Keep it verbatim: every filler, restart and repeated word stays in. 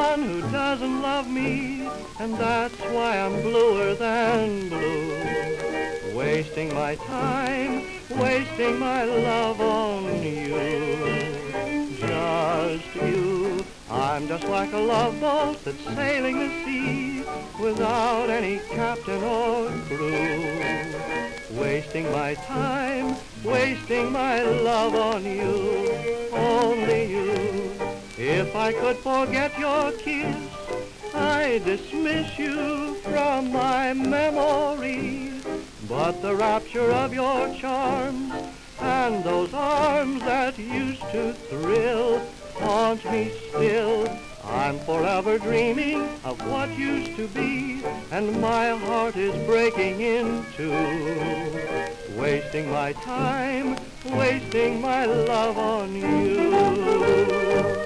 one who doesn't love me, and that's why I'm bluer than blue. Wasting my time, wasting my love on you. Just you. I'm just like a love boat that's sailing the sea without any captain or crew. Wasting my time, wasting my love on you, only you. If I could forget your kiss, I dismiss you from my memory. But the rapture of your charms and those arms that used to thrill haunt me still. I'm forever dreaming of what used to be, and my heart is breaking in two. Wasting my time, wasting my love on you.